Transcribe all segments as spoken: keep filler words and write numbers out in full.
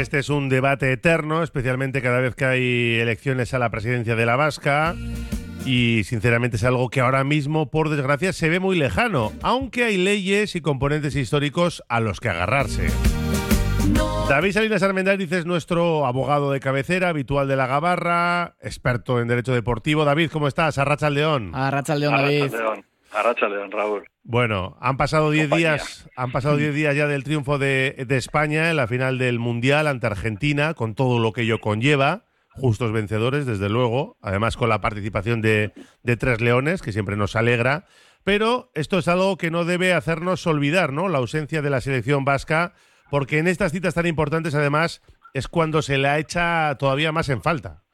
Este es un debate eterno, especialmente cada vez que hay elecciones a la presidencia de la Vasca. Y sinceramente es algo que ahora mismo, por desgracia, se ve muy lejano, aunque hay leyes y componentes históricos a los que agarrarse. David Salinas Armendáriz es nuestro abogado de cabecera, habitual de la Gabarra, experto en derecho deportivo. David, ¿cómo estás? Arratsaldeon. Arratsaldeon, David. Arratsaldeon, Arratsaldeon, Raúl. Bueno, han pasado diez días, han pasado diez días ya del triunfo de, de España en la final del Mundial ante Argentina, con todo lo que ello conlleva. Justos vencedores, desde luego, además con la participación de, de tres leones, que siempre nos alegra. Pero esto es algo que no debe hacernos olvidar, ¿no? La ausencia de la selección vasca, porque en estas citas tan importantes, además, es cuando se la echa todavía más en falta.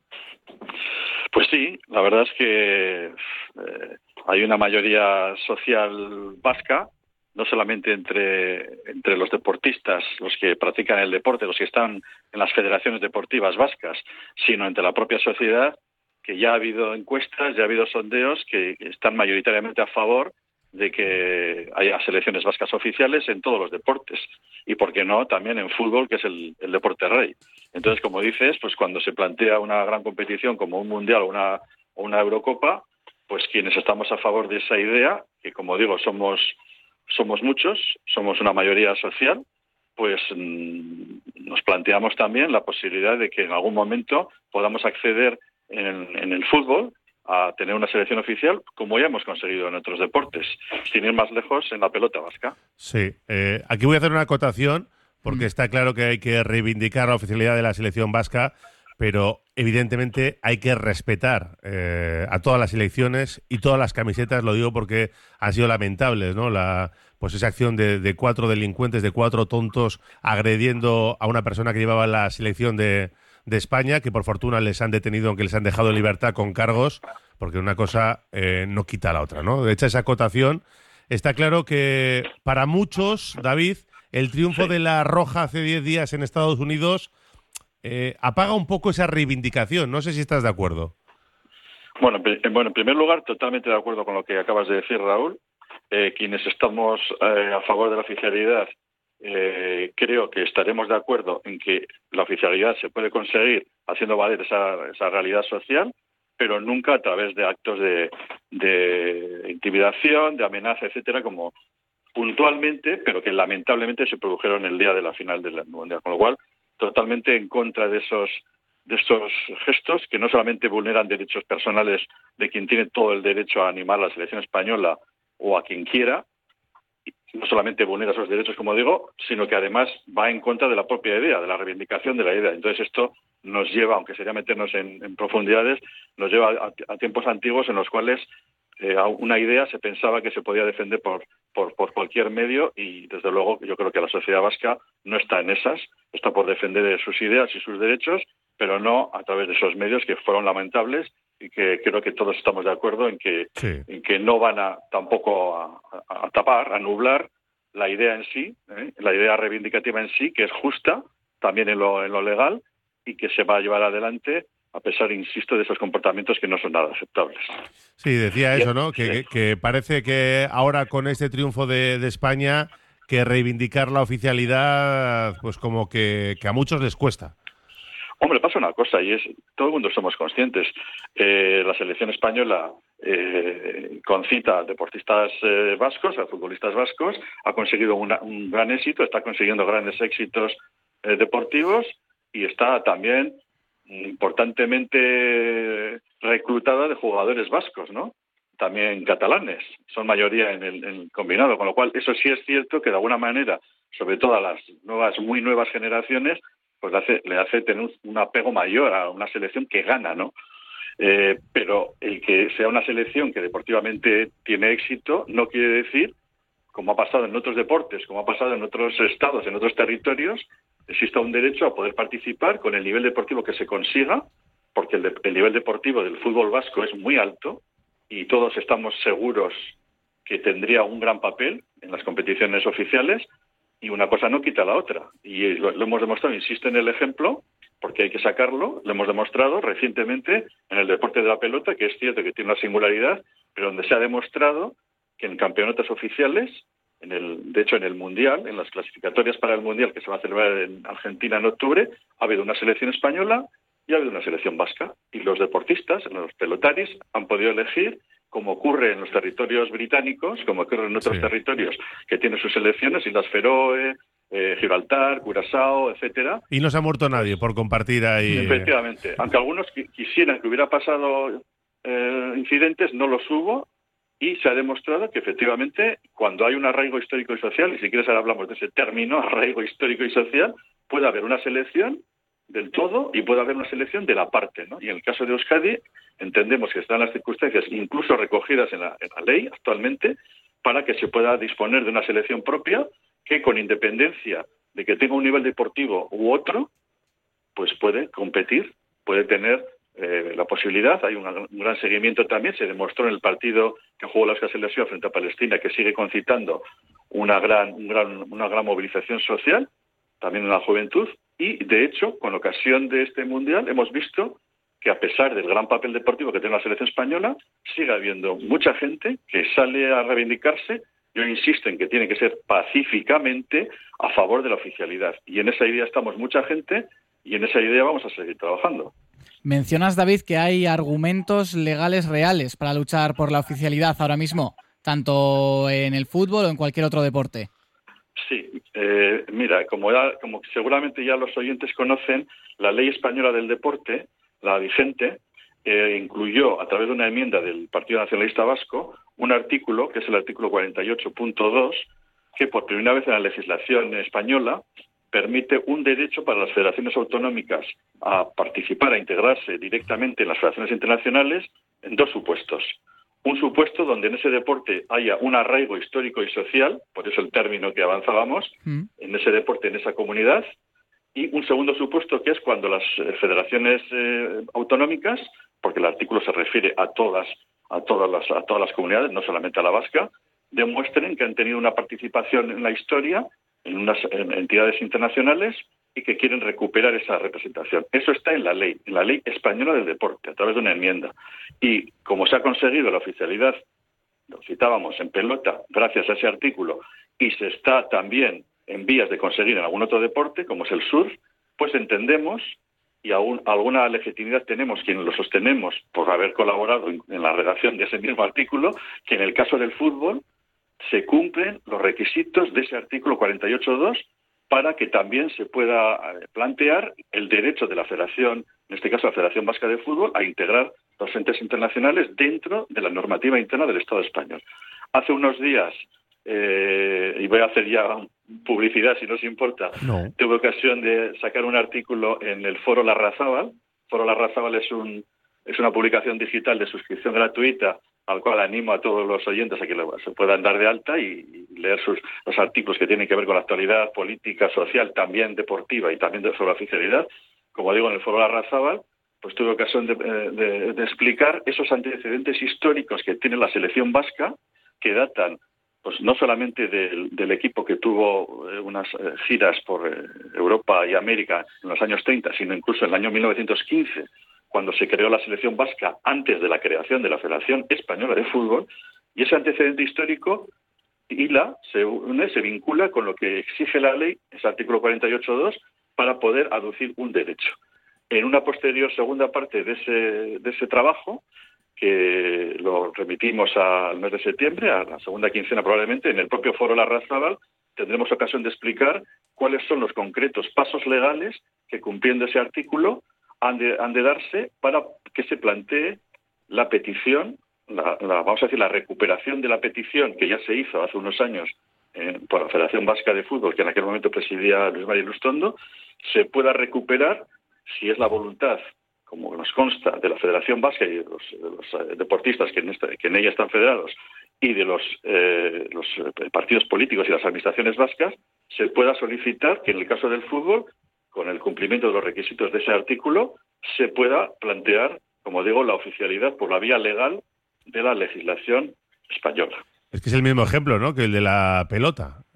Pues sí, la verdad es que eh, hay una mayoría social vasca, no solamente entre, entre los deportistas, los que practican el deporte, los que están en las federaciones deportivas vascas, sino entre la propia sociedad, que ya ha habido encuestas, ya ha habido sondeos que están mayoritariamente a favor de que haya selecciones vascas oficiales en todos los deportes. Y, ¿por qué no?, también en fútbol, que es el, el deporte rey. Entonces, como dices, pues cuando se plantea una gran competición como un Mundial o una, o una Eurocopa, pues quienes estamos a favor de esa idea, que como digo, somos, somos muchos, somos una mayoría social, pues mmm, nos planteamos también la posibilidad de que en algún momento podamos acceder en, en el fútbol a tener una selección oficial, como ya hemos conseguido en otros deportes, sin ir más lejos en la pelota vasca. Sí, eh, aquí voy a hacer una acotación, porque mm. está claro que hay que reivindicar la oficialidad de la selección vasca, pero evidentemente hay que respetar eh, a todas las selecciones y todas las camisetas, lo digo porque han sido lamentables, ¿no? La, pues esa acción de, de cuatro delincuentes, de cuatro tontos agrediendo a una persona que llevaba la selección de... de España, que por fortuna les han detenido, aunque les han dejado en libertad con cargos, porque una cosa eh, no quita la otra, ¿no? De hecho, esa acotación, está claro que para muchos, David, el triunfo sí. de la Roja hace diez días en Estados Unidos eh, apaga un poco esa reivindicación. No sé si estás de acuerdo. Bueno, bueno, en primer lugar, totalmente de acuerdo con lo que acabas de decir, Raúl. Eh, quienes estamos eh, a favor de la oficialidad, Eh, creo que estaremos de acuerdo en que la oficialidad se puede conseguir haciendo valer esa, esa realidad social, pero nunca a través de actos de, de intimidación, de amenaza, etcétera, como puntualmente, pero que lamentablemente se produjeron el día de la final del Mundial. Con lo cual, totalmente en contra de esos, de estos gestos que no solamente vulneran derechos personales de quien tiene todo el derecho a animar a la selección española o a quien quiera, no solamente vulnera esos derechos, como digo, sino que además va en contra de la propia idea, de la reivindicación de la idea. Entonces esto nos lleva, aunque sería meternos en, en profundidades, nos lleva a, a tiempos antiguos en los cuales eh, una idea se pensaba que se podía defender por, por, por cualquier medio y, desde luego, yo creo que la sociedad vasca no está en esas, está por defender sus ideas y sus derechos, pero no a través de esos medios que fueron lamentables y que creo que todos estamos de acuerdo en que, sí. en que no van a tampoco a, a, a tapar, a nublar la idea en sí, ¿eh? la idea reivindicativa en sí, que es justa también en lo, en lo legal y que se va a llevar adelante a pesar, insisto, de esos comportamientos que no son nada aceptables. Sí, decía eso, ¿no? Que, sí. que, que parece que ahora con este triunfo de, de España, que reivindicar la oficialidad, pues como que, que a muchos les cuesta. Hombre, pasa una cosa y es, todo el mundo somos conscientes, eh, la selección española eh, concita a deportistas eh, vascos, a futbolistas vascos, ha conseguido una, un gran éxito, está consiguiendo grandes éxitos eh, deportivos y está también importantemente reclutada de jugadores vascos, ¿no? También catalanes, son mayoría en el, en el combinado, con lo cual eso sí es cierto que de alguna manera, sobre todo a las nuevas, muy nuevas generaciones, pues le hace, le hace tener un apego mayor a una selección que gana, ¿no? Eh, pero el que sea una selección que deportivamente tiene éxito no quiere decir, como ha pasado en otros deportes, como ha pasado en otros estados, en otros territorios, exista un derecho a poder participar con el nivel deportivo que se consiga, porque el, de, el nivel deportivo del fútbol vasco es muy alto y todos estamos seguros que tendría un gran papel en las competiciones oficiales. Y una cosa no quita la otra. Y lo, lo hemos demostrado, insisto en el ejemplo, porque hay que sacarlo, lo hemos demostrado recientemente en el deporte de la pelota, que es cierto que tiene una singularidad, pero donde se ha demostrado que en campeonatos oficiales En el, de hecho, en el Mundial, en las clasificatorias para el Mundial que se va a celebrar en Argentina en octubre, ha habido una selección española y ha habido una selección vasca. Y los deportistas, los pelotaris, han podido elegir, como ocurre en los territorios británicos, como ocurre en otros sí. territorios que tienen sus selecciones, Islas Feroe, eh, Gibraltar, Curazao, etcétera. Y no se ha muerto nadie por compartir ahí. Efectivamente. Aunque algunos qu- quisieran que hubiera pasado eh, incidentes, no los hubo. Y se ha demostrado que, efectivamente, cuando hay un arraigo histórico y social, y si quieres ahora hablamos de ese término, arraigo histórico y social, puede haber una selección del todo y puede haber una selección de la parte, ¿no? Y en el caso de Euskadi, entendemos que están las circunstancias incluso recogidas en la, en la ley actualmente para que se pueda disponer de una selección propia que, con independencia de que tenga un nivel deportivo u otro, pues puede competir, puede tener Eh, la posibilidad. Hay una, un gran seguimiento también. Se demostró en el partido que jugó la Euskal Selección frente a Palestina que sigue concitando una gran, un gran, una gran movilización social, también en la juventud. Y, de hecho, con ocasión de este Mundial, hemos visto que, a pesar del gran papel deportivo que tiene la selección española, sigue habiendo mucha gente que sale a reivindicarse. Yo insisto en que tiene que ser pacíficamente a favor de la oficialidad. Y en esa idea estamos mucha gente y en esa idea vamos a seguir trabajando. Mencionas, David, que hay argumentos legales reales para luchar por la oficialidad ahora mismo, tanto en el fútbol o en cualquier otro deporte. Sí, eh, mira, como, ya, como seguramente ya los oyentes conocen, la ley española del deporte, la vigente, eh, incluyó a través de una enmienda del Partido Nacionalista Vasco un artículo, que es el artículo cuarenta y ocho punto dos, que por primera vez en la legislación española permite un derecho para las federaciones autonómicas a participar, a integrarse directamente en las federaciones internacionales en dos supuestos. Un supuesto donde en ese deporte haya un arraigo histórico y social, por eso el término que avanzábamos, mm. en ese deporte, en esa comunidad, y un segundo supuesto que es cuando las federaciones eh, autonómicas, porque el artículo se refiere a todas, a todas las, a todas las comunidades, no solamente a la vasca, demuestren que han tenido una participación en la historia en unas en entidades internacionales y que quieren recuperar esa representación. Eso está en la ley, en la ley española del deporte, a través de una enmienda. Y como se ha conseguido la oficialidad, lo citábamos en pelota, gracias a ese artículo, y se está también en vías de conseguir en algún otro deporte, como es el surf, pues entendemos, y aún alguna legitimidad tenemos quienes lo sostenemos por haber colaborado en, en la redacción de ese mismo artículo, que en el caso del fútbol se cumplen los requisitos de ese artículo cuarenta y ocho punto dos para que también se pueda plantear el derecho de la Federación, en este caso la Federación Vasca de Fútbol, a integrar los entes internacionales dentro de la normativa interna del Estado español. Hace unos días, eh, y voy a hacer ya publicidad si no os importa, no. tuve ocasión de sacar un artículo en el Foro Larrazábal. Foro Larrazábal es, un, es una publicación digital de suscripción gratuita al cual animo a todos los oyentes a que se puedan dar de alta y, y leer sus, los artículos que tienen que ver con la actualidad política, social, también deportiva y también de, sobre la oficialidad. Como digo, en el Foro Larrazábal, pues tuve ocasión de, de, de explicar esos antecedentes históricos que tiene la selección vasca, que datan pues no solamente del, del equipo que tuvo eh, unas eh, giras por eh, Europa y América en los años treinta, sino incluso en el año mil novecientos quince, cuando se creó la selección vasca antes de la creación de la Federación Española de Fútbol, y ese antecedente histórico hila, se une, se vincula con lo que exige la ley, ese artículo cuarenta y ocho punto dos, para poder aducir un derecho. En una posterior segunda parte de ese, de ese trabajo, que lo remitimos al mes de septiembre, a la segunda quincena probablemente, en el propio Foro Larrazábal, tendremos ocasión de explicar cuáles son los concretos pasos legales que, cumpliendo ese artículo, Han de, han de darse para que se plantee la petición, la, la, vamos a decir, la recuperación de la petición que ya se hizo hace unos años eh, por la Federación Vasca de Fútbol, que en aquel momento presidía Luis María Ilustondo, se pueda recuperar, si es la voluntad, como nos consta, de la Federación Vasca y de los, de los eh, deportistas que en, esta, que en ella están federados, y de los, eh, los partidos políticos y las administraciones vascas, se pueda solicitar que en el caso del fútbol, con el cumplimiento de los requisitos de ese artículo, se pueda plantear, como digo, la oficialidad por la vía legal de la legislación española. Es que es el mismo ejemplo, ¿no?, que el de la pelota.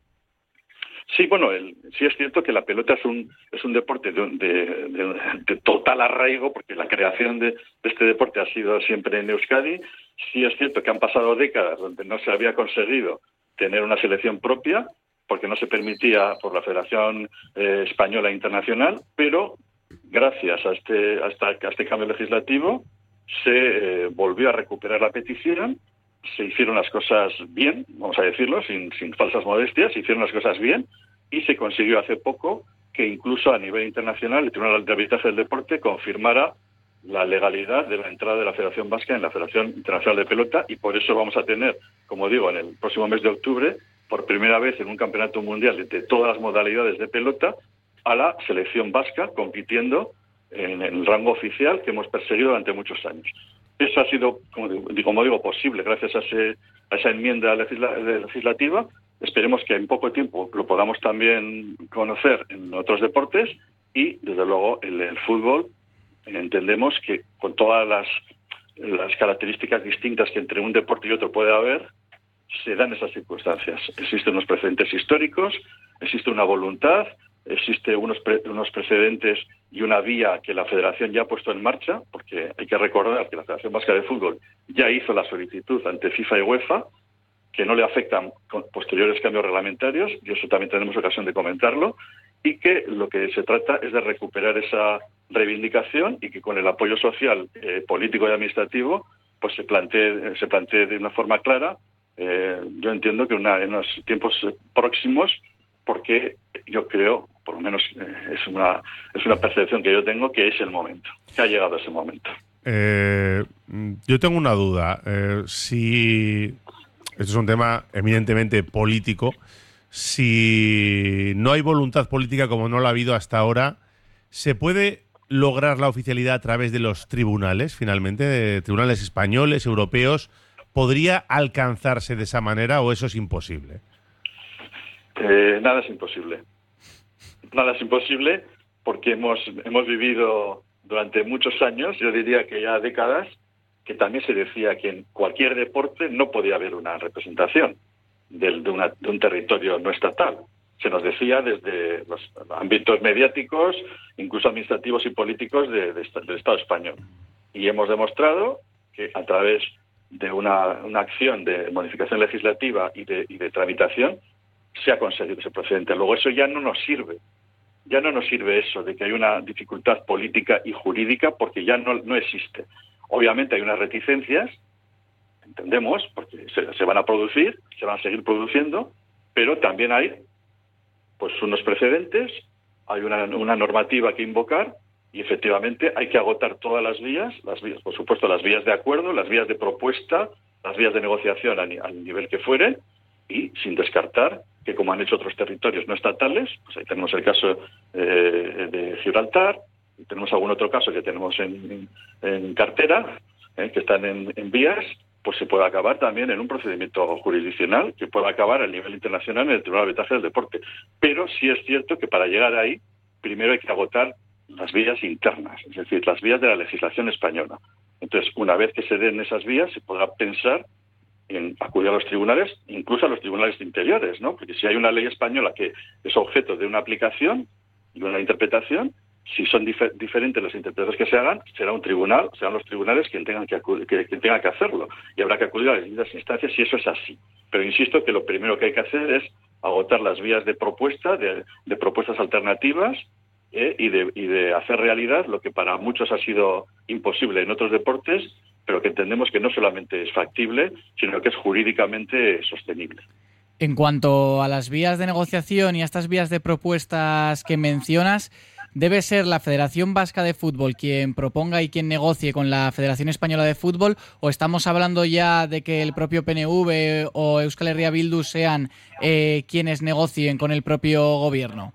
Sí, bueno, el, sí es cierto que la pelota es un es un deporte de, de, de, de total arraigo, porque la creación de, de este deporte ha sido siempre en Euskadi. Sí es cierto que han pasado décadas donde no se había conseguido tener una selección propia, porque no se permitía por la Federación eh, Española Internacional, pero gracias a este, a esta, a este cambio legislativo se eh, volvió a recuperar la petición, se hicieron las cosas bien, vamos a decirlo, sin, sin falsas modestias, se hicieron las cosas bien y se consiguió hace poco que incluso a nivel internacional el Tribunal de Arbitraje del Deporte confirmara la legalidad de la entrada de la Federación Vasca en la Federación Internacional de Pelota, y por eso vamos a tener, como digo, en el próximo mes de octubre, por primera vez en un campeonato mundial de todas las modalidades de pelota, a la selección vasca compitiendo en el rango oficial que hemos perseguido durante muchos años. Eso ha sido, como digo, como digo posible gracias a, ese, a esa enmienda legisla, legislativa. Esperemos que en poco tiempo lo podamos también conocer en otros deportes y, desde luego, el, el fútbol. Entendemos que con todas las, las características distintas que entre un deporte y otro puede haber, se dan esas circunstancias. Existen unos precedentes históricos, existe una voluntad, existe unos, pre, unos precedentes y una vía que la Federación ya ha puesto en marcha, porque hay que recordar que la Federación Vasca de Fútbol ya hizo la solicitud ante FIFA y UEFA, que no le afectan posteriores cambios reglamentarios, y eso también tenemos ocasión de comentarlo, y que lo que se trata es de recuperar esa reivindicación y que con el apoyo social, eh, político y administrativo, pues se plantee, se plantee de una forma clara. Eh, yo entiendo que una, en los tiempos próximos, porque yo creo, por lo menos eh, es una es una percepción que yo tengo, que es el momento, que ha llegado ese momento. Eh, yo tengo una duda. Eh, si esto es un tema eminentemente político, si no hay voluntad política como no la ha habido hasta ahora, ¿se puede lograr la oficialidad a través de los tribunales, finalmente, de tribunales españoles, europeos? ¿Podría alcanzarse de esa manera o eso es imposible? Eh, nada es imposible. Nada es imposible porque hemos, hemos vivido durante muchos años, yo diría que ya décadas, que también se decía que en cualquier deporte no podía haber una representación del, de, una, de un territorio no estatal. Se nos decía desde los ámbitos mediáticos, incluso administrativos y políticos de, de, del Estado español. Y hemos demostrado que a través de una, una acción de modificación legislativa y de, y de tramitación se ha conseguido ese precedente. Luego eso ya no nos sirve. Ya no nos sirve eso de que hay una dificultad política y jurídica porque ya no, no existe. Obviamente hay unas reticencias, entendemos, porque se, se van a producir, se van a seguir produciendo, pero también hay pues unos precedentes, hay una, una normativa que invocar y efectivamente hay que agotar todas las vías, las vías, por supuesto, las vías de acuerdo, las vías de propuesta, las vías de negociación al nivel que fuere, y sin descartar que, como han hecho otros territorios no estatales, pues ahí tenemos el caso eh, de Gibraltar, y tenemos algún otro caso que tenemos en, en, en cartera, eh, que están en, en vías, pues se puede acabar también en un procedimiento jurisdiccional que pueda acabar a nivel internacional en el Tribunal de Arbitraje del Deporte. Pero sí es cierto que para llegar ahí, primero hay que agotar las vías internas, es decir, las vías de la legislación española. Entonces, una vez que se den esas vías, se podrá pensar en acudir a los tribunales, incluso a los tribunales interiores, ¿no? Porque si hay una ley española que es objeto de una aplicación y una interpretación, si son difer- diferentes las interpretaciones que se hagan, será un tribunal, serán los tribunales quien tengan que, acudir, que, quien tenga que hacerlo, y habrá que acudir a las distintas instancias si eso es así. Pero insisto que lo primero que hay que hacer es agotar las vías de propuesta, de, de propuestas alternativas, eh, y, de, y de hacer realidad lo que para muchos ha sido imposible en otros deportes, pero que entendemos que no solamente es factible, sino que es jurídicamente sostenible. En cuanto a las vías de negociación y a estas vías de propuestas que mencionas, ¿debe ser la Federación Vasca de Fútbol quien proponga y quien negocie con la Federación Española de Fútbol, o estamos hablando ya de que el propio P N V o Euskal Herria Bildu sean eh, quienes negocien con el propio gobierno?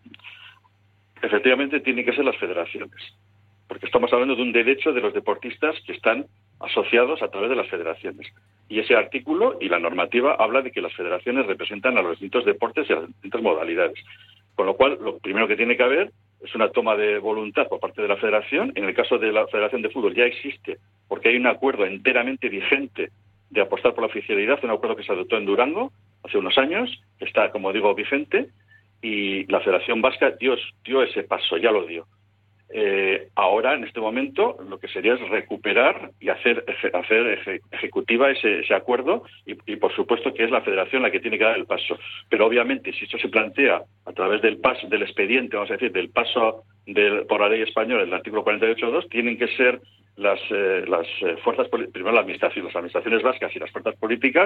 Efectivamente, tienen que ser las federaciones, porque estamos hablando de un derecho de los deportistas que están asociados a través de las federaciones. Y ese artículo y la normativa habla de que las federaciones representan a los distintos deportes y a las distintas modalidades. Con lo cual, lo primero que tiene que haber es una toma de voluntad por parte de la federación. En el caso de la Federación de Fútbol ya existe, porque hay un acuerdo enteramente vigente de apostar por la oficialidad, un acuerdo que se adoptó en Durango hace unos años, que está, como digo, vigente, y la Federación Vasca dio, dio ese paso, ya lo dio. Eh, ahora, en este momento, lo que sería es recuperar y hacer, hacer eje, ejecutiva ese, ese acuerdo y, y, por supuesto, que es la Federación la que tiene que dar el paso. Pero, obviamente, si esto se plantea a través del paso, del expediente, vamos a decir, del paso del, por la ley española, el artículo cuarenta y ocho punto dos, tienen que ser las, eh, las eh, fuerzas, primero la administración, las administraciones vascas y las fuerzas políticas,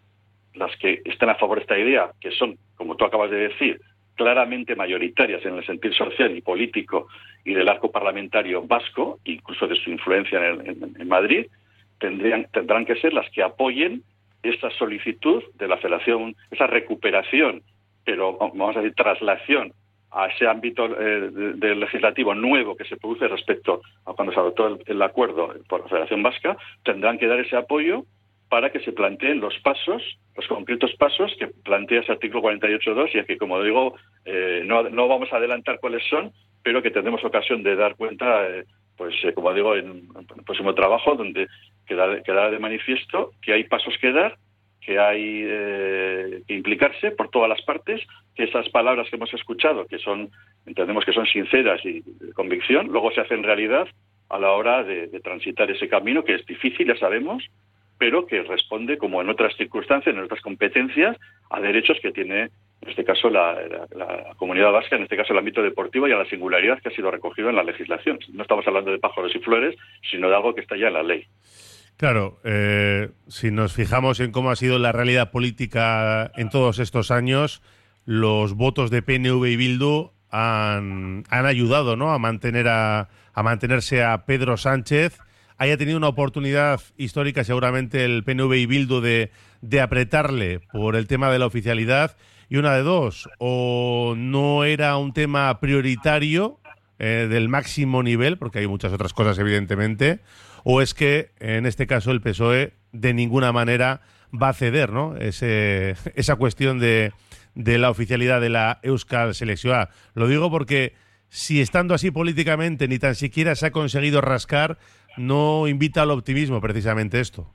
las que estén a favor de esta idea, que son, como tú acabas de decir, claramente mayoritarias en el sentido social y político y del arco parlamentario vasco, incluso de su influencia en, en, en Madrid, tendrían, tendrán que ser las que apoyen esta solicitud de la Federación, esa recuperación, pero vamos a decir traslación a ese ámbito eh, del de legislativo nuevo que se produce respecto a cuando se adoptó el, el acuerdo por la Federación Vasca, tendrán que dar ese apoyo para que se planteen los pasos, los concretos pasos que plantea ese artículo cuarenta y ocho punto dos, y es que, como digo, eh, no, no vamos a adelantar cuáles son, pero que tendremos ocasión de dar cuenta, eh, pues eh, como digo, en, en el próximo trabajo, donde quedará, quedará de manifiesto que hay pasos que dar, que hay eh, que implicarse por todas las partes, que esas palabras que hemos escuchado, que son, entendemos que son sinceras y de convicción, luego se hacen realidad a la hora de, de transitar ese camino, que es difícil, ya sabemos, pero que responde, como en otras circunstancias, en otras competencias, a derechos que tiene, en este caso, la, la, la comunidad vasca, en este caso el ámbito deportivo, y a la singularidad que ha sido recogido en la legislación. No estamos hablando de pájaros y flores, sino de algo que está ya en la ley. Claro, eh, si nos fijamos en cómo ha sido la realidad política en todos estos años, los votos de P N V y Bildu han, han ayudado, ¿no?, a mantener a, a mantenerse a Pedro Sánchez. Haya tenido una oportunidad histórica seguramente el P N V y Bildu de, de apretarle por el tema de la oficialidad, y una de dos, o no era un tema prioritario eh, del máximo nivel, porque hay muchas otras cosas evidentemente, o es que en este caso el P S O E de ninguna manera va a ceder, ¿no?, Ese, esa cuestión de, de la oficialidad de la Euskal Selekzioa. Lo digo porque si estando así políticamente ni tan siquiera se ha conseguido rascar, no invita al optimismo precisamente esto.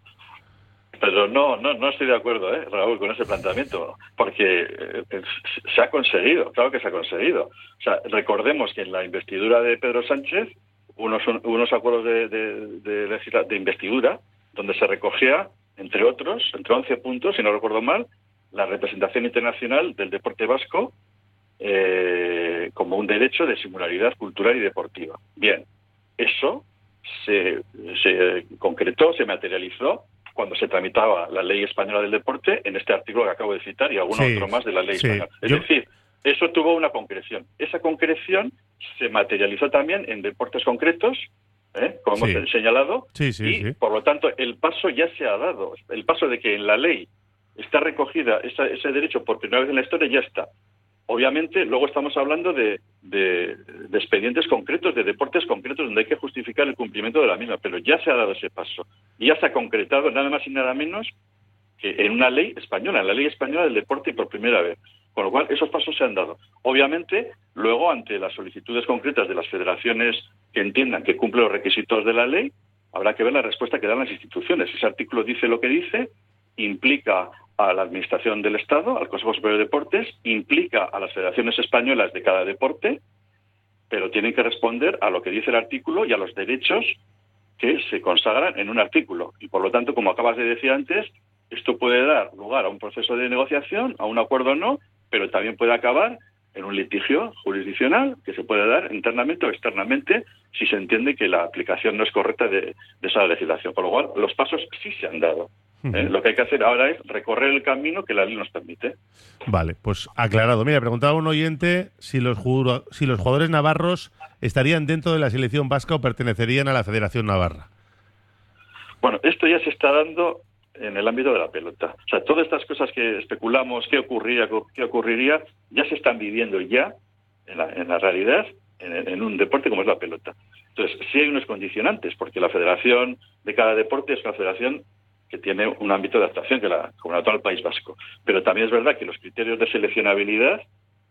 Pero no, no, no estoy de acuerdo, ¿eh, Raúl, con ese planteamiento, porque eh, se ha conseguido, claro que se ha conseguido. O sea, recordemos que en la investidura de Pedro Sánchez, unos, unos acuerdos de, de, de, de, de investidura, donde se recogía, entre otros, entre once puntos, si no recuerdo mal, la representación internacional del deporte vasco eh, como un derecho de singularidad cultural y deportiva. Bien, eso se, se concretó, se materializó cuando se tramitaba la ley española del deporte en este artículo que acabo de citar y alguno sí, otro más de la ley sí. española. Es Yo... decir, eso tuvo una concreción. Esa concreción se materializó también en deportes concretos, ¿eh? como sí. hemos señalado, sí, sí, y sí. por lo tanto el paso ya se ha dado. El paso de que en la ley está recogida esa, ese derecho por primera vez en la historia ya está. Obviamente, luego estamos hablando de, de, de expedientes concretos, de deportes concretos, donde hay que justificar el cumplimiento de la misma, pero ya se ha dado ese paso. Y ya se ha concretado nada más y nada menos que en una ley española, en la ley española del deporte, y por primera vez. Con lo cual, esos pasos se han dado. Obviamente, luego, ante las solicitudes concretas de las federaciones que entiendan que cumplen los requisitos de la ley, habrá que ver la respuesta que dan las instituciones. Ese artículo dice lo que dice, implica a la Administración del Estado, al Consejo Superior de Deportes, implica a las federaciones españolas de cada deporte, pero tienen que responder a lo que dice el artículo y a los derechos que se consagran en un artículo. Y por lo tanto, como acabas de decir antes, esto puede dar lugar a un proceso de negociación, a un acuerdo o no, pero también puede acabar en un litigio jurisdiccional que se puede dar internamente o externamente si se entiende que la aplicación no es correcta de, de esa legislación. Con lo cual, los pasos sí se han dado. ¿Eh? Lo que hay que hacer ahora es recorrer el camino que la ley nos permite. Vale, pues aclarado. Mira, preguntaba un oyente si los, ju- si los jugadores navarros estarían dentro de la selección vasca o pertenecerían a la Federación Navarra. Bueno, esto ya se está dando en el ámbito de la pelota. O sea, todas estas cosas que especulamos, qué ocurría, qué ocurriría, ya se están viviendo ya en la, en la realidad en, en un deporte como es la pelota. Entonces, sí hay unos condicionantes, porque la federación de cada deporte es una federación que tiene un ámbito de actuación que la Comunidad Autónoma del País Vasco. Pero también es verdad que los criterios de seleccionabilidad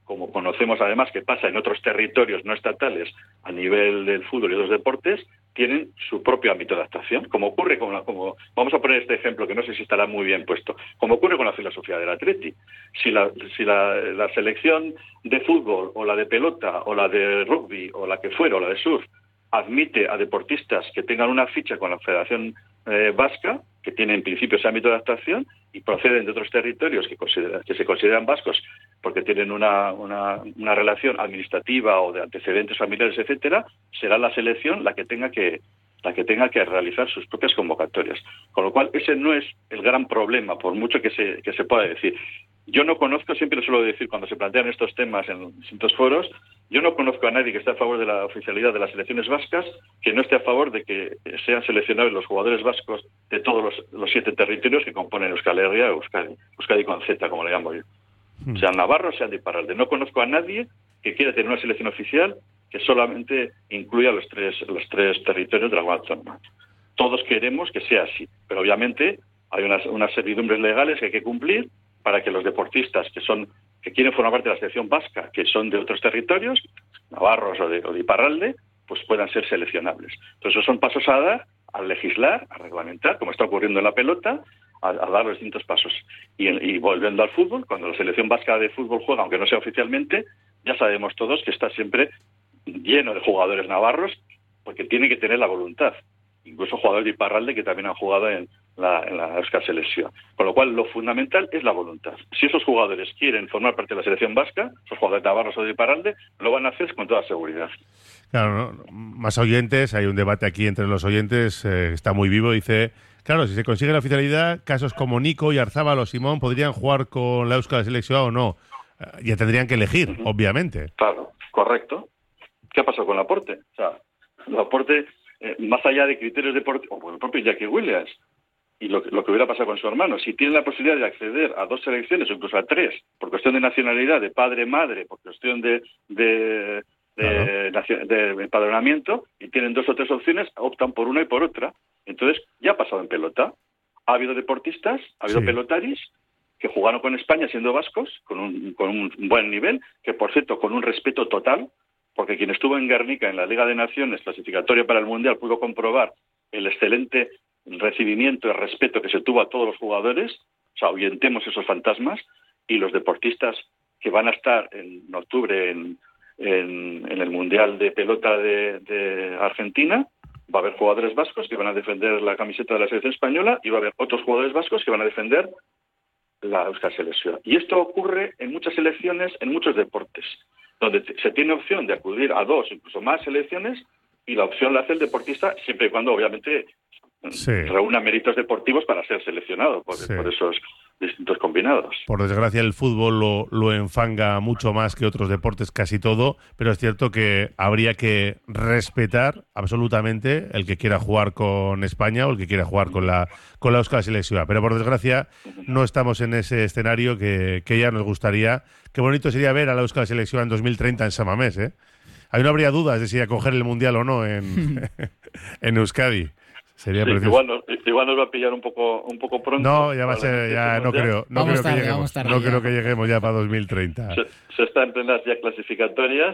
como conocemos además que pasa en otros territorios no estatales a nivel del fútbol y otros deportes, tienen su propio ámbito de actuación, como ocurre con la, como vamos a poner este ejemplo que no sé si estará muy bien puesto, como ocurre con la filosofía del Atleti. Si la si la, la selección de fútbol o la de pelota o la de rugby o la que fuera o la de surf admite a deportistas que tengan una ficha con la Federación eh, Vasca, que tiene en principio ese ámbito de actuación y proceden de otros territorios que, considera, que se consideran vascos porque tienen una, una, una relación administrativa o de antecedentes familiares, etcétera, será la selección la que tenga que la que tenga que realizar sus propias convocatorias. Con lo cual, ese no es el gran problema, por mucho que se, que se pueda decir. Yo no conozco, siempre lo suelo decir cuando se plantean estos temas en distintos foros, yo no conozco a nadie que esté a favor de la oficialidad de las selecciones vascas que no esté a favor de que sean seleccionados los jugadores vascos de todos los, los siete territorios que componen Euskal Herria, Euskadi, Euskadi con Z, como le llamo yo. Hmm. Sean navarros, sean de Iparralde. No conozco a nadie que quiera tener una selección oficial que solamente incluya los tres, los tres territorios de la comunidad autónoma. Todos queremos que sea así, pero obviamente hay unas, unas servidumbres legales que hay que cumplir para que los deportistas que son que quieren formar parte de la selección vasca, que son de otros territorios, navarros o de, o de Iparralde, pues puedan ser seleccionables. Entonces, esos son pasos a dar, a legislar, a reglamentar, como está ocurriendo en la pelota, a, a dar los distintos pasos. Y, y volviendo al fútbol, cuando la selección vasca de fútbol juega, aunque no sea oficialmente, ya sabemos todos que está siempre lleno de jugadores navarros, porque tiene que tener la voluntad. Incluso jugadores de Iparralde que también han jugado en la, en la Euskal Selección. Con lo cual, lo fundamental es la voluntad. Si esos jugadores quieren formar parte de la selección vasca, esos jugadores navarros o de Iparralde, lo van a hacer con toda seguridad. Claro, ¿no? Más oyentes, hay un debate aquí entre los oyentes, eh, está muy vivo, dice, claro, si se consigue la oficialidad, casos como Nico y Arzábal o Simón podrían jugar con la Euskal Selección o no. Eh, ya tendrían que elegir, uh-huh. obviamente. Claro, correcto. ¿Qué ha pasado con Laporte? O sea, Laporte, eh, más allá de criterios deportivos, o con el propio Jackie Williams, y lo, lo que hubiera pasado con su hermano, si tiene la posibilidad de acceder a dos selecciones o incluso a tres, por cuestión de nacionalidad, de padre-madre, por cuestión de, de, de, claro. de, de empadronamiento, y tienen dos o tres opciones, optan por una y por otra. Entonces, ya ha pasado en pelota. Ha habido deportistas, ha habido sí. pelotaris, que jugaron con España siendo vascos, con un, con un buen nivel, que por cierto, con un respeto total, porque quien estuvo en Guernica en la Liga de Naciones clasificatoria para el Mundial pudo comprobar el excelente recibimiento y respeto que se tuvo a todos los jugadores. O sea, ahuyentemos esos fantasmas, y los deportistas que van a estar en octubre en, en, en el Mundial de Pelota de, de Argentina, va a haber jugadores vascos que van a defender la camiseta de la selección española y va a haber otros jugadores vascos que van a defender la Euskal Selección. Y esto ocurre en muchas selecciones, en muchos deportes, donde se tiene opción de acudir a dos, incluso más selecciones, y la opción la hace el deportista siempre y cuando, obviamente, sí. reúna méritos deportivos para ser seleccionado por, sí. por esos distintos combinados. Por desgracia, el fútbol lo, lo enfanga mucho más que otros deportes, casi todo, pero es cierto que habría que respetar absolutamente el que quiera jugar con España o el que quiera jugar con la con la Euskal Selección. Pero por desgracia, no estamos en ese escenario que, que ya nos gustaría. Qué bonito sería ver a la Euskal Selección en dos mil treinta en Samamés, ¿eh? Ahí no habría dudas de si acoger el Mundial o no en, en Euskadi. Sería sí, igual, nos, igual nos va a pillar un poco un poco pronto. No, ya va a ser, ya no creo, no creo tarde, que lleguemos, tarde, no ya. creo que lleguemos ya para dos mil treinta. Se, se está en plenas ya clasificatorias,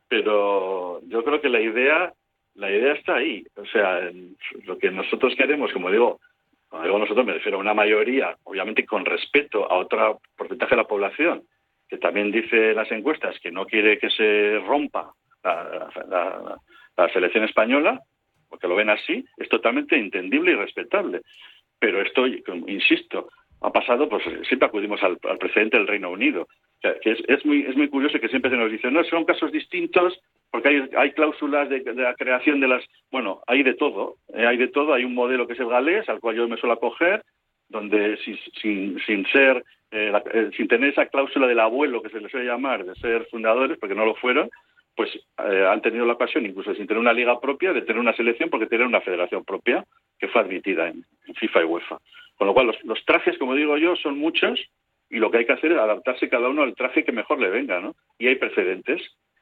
pero yo creo que la idea, la idea está ahí. O sea, lo que nosotros queremos, como digo, cuando digo nosotros me refiero a una mayoría, obviamente con respeto a otro porcentaje de la población, que también dice las encuestas que no quiere que se rompa la, la, la, la selección española, porque lo ven así, es totalmente entendible y respetable. Pero esto, insisto, ha pasado, pues siempre acudimos al, al precedente del Reino Unido. O sea, que es, es muy es muy curioso que siempre se nos dice, no, son casos distintos, porque hay, hay cláusulas de, de la creación de las... Bueno, hay de todo, eh, hay de todo. Hay un modelo que es el galés, al cual yo me suelo acoger, donde sin, sin, sin ser... Eh, la, eh, sin tener esa cláusula del abuelo, que se les suele llamar, de ser fundadores, porque no lo fueron, pues eh, han tenido la ocasión, incluso sin tener una liga propia, de tener una selección porque tener una federación propia que fue admitida en, en FIFA y UEFA. Con lo cual, los, los trajes, como digo yo, son muchos y lo que hay que hacer es adaptarse cada uno al traje que mejor le venga, ¿no? Y hay precedentes.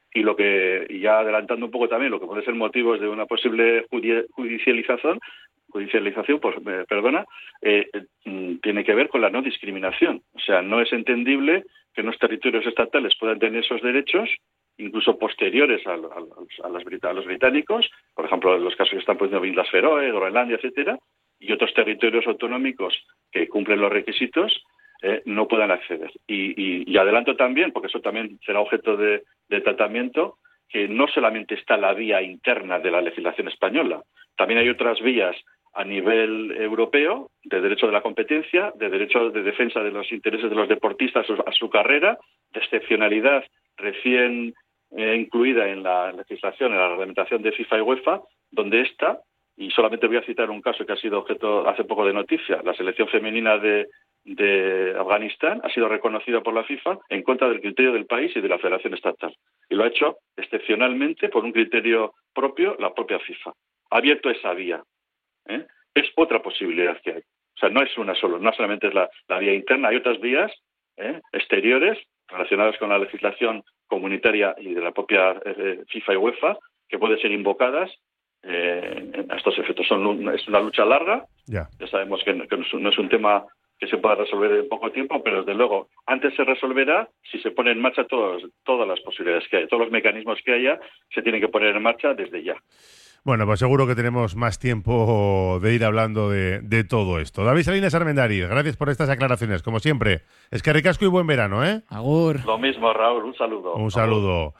y lo que, y ya adelantando un poco también, lo que puede ser motivos de una posible judicialización, judicialización, pues, eh, perdona, eh, eh, tiene que ver con la no discriminación. O sea, no es entendible que en los territorios estatales puedan tener esos derechos, incluso posteriores a, a, a, las, a los británicos, por ejemplo, en los casos que están poniendo Islas Feroe, Groenlandia, etcétera, y otros territorios autonómicos que cumplen los requisitos, eh, no puedan acceder. Y, y, y adelanto también, porque eso también será objeto de, de tratamiento, que no solamente está la vía interna de la legislación española, también hay otras vías a nivel europeo, de derecho de la competencia, de derecho de defensa de los intereses de los deportistas a su carrera, de excepcionalidad recién eh, incluida en la legislación, en la reglamentación de FIFA y UEFA, donde está, y solamente voy a citar un caso que ha sido objeto hace poco de noticia, la selección femenina de, de Afganistán ha sido reconocida por la FIFA en contra del criterio del país y de la Federación Estatal. Y lo ha hecho excepcionalmente por un criterio propio la propia FIFA. Ha abierto esa vía. ¿eh? Es otra posibilidad que hay. O sea, no es una solo, no solamente es la, la vía interna, hay otras vías ¿eh? exteriores relacionadas con la legislación comunitaria y de la propia eh, FIFA y UEFA que pueden ser invocadas eh, a estos efectos. Son, es una lucha larga, ya, ya sabemos que, no, que no es un tema que se pueda resolver en poco tiempo, pero desde luego antes se resolverá si se ponen en marcha todos, todas las posibilidades que hay, todos los mecanismos que haya se tienen que poner en marcha desde ya. Bueno, pues seguro que tenemos más tiempo de ir hablando de, de todo esto. David Salinas Armendariz, gracias por estas aclaraciones, como siempre. Es que ricasco y buen verano, ¿eh? Agur. Lo mismo, Raúl, un saludo. Un saludo.